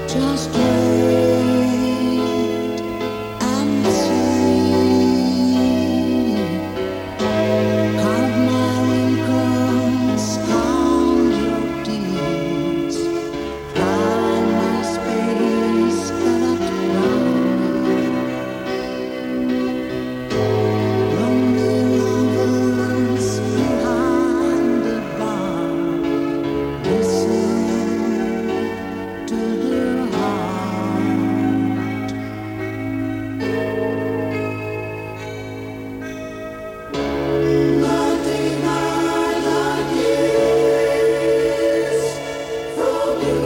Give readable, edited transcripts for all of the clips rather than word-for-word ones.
Just wait and see. Count my wrinkles, count your deeds. Find my space, but at lonely lovers behind the bar. Listen to their heart. Nothing I like is from you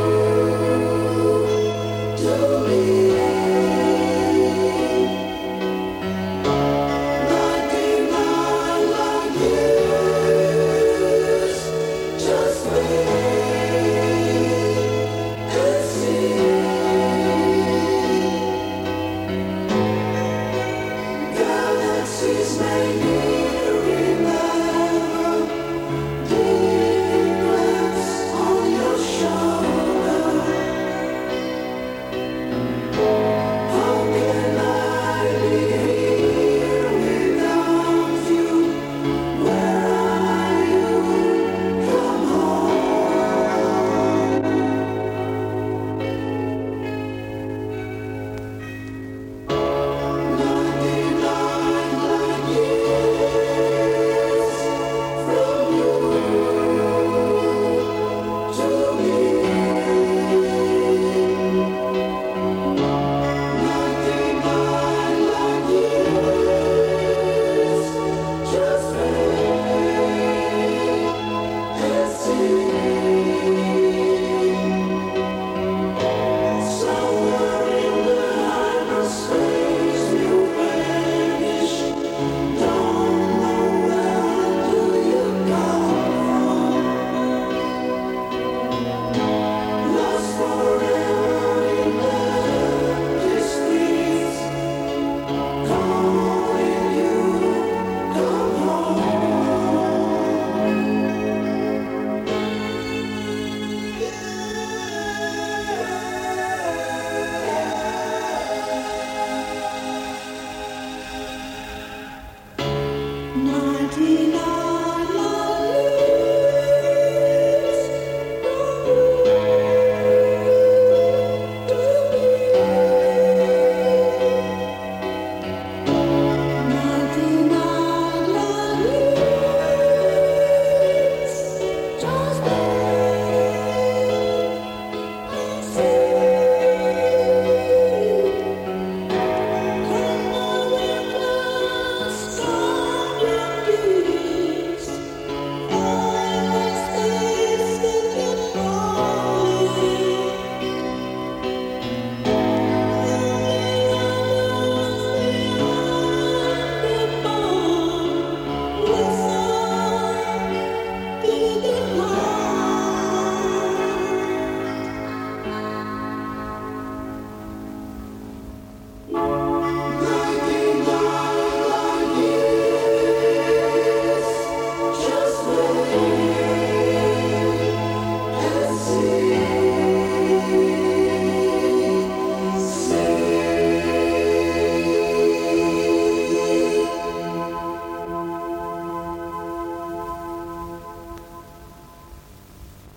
to me. Nothing I like is just wait and see. Galaxies may remember deep breaths on your shoulder. How can I be here without you? Where are you? Come home. Nothing I like is from you to me. Nothing I like is just wait and see. Somewhere in the hyperspace you vanish. Don't know where do you come from. Lost forever in the empty streets. Calling you, come home. 99 lives from you to me. 99 lives just wait and see. Come on, we're close, count your deeds. Find my space in your calling. Just wait and see.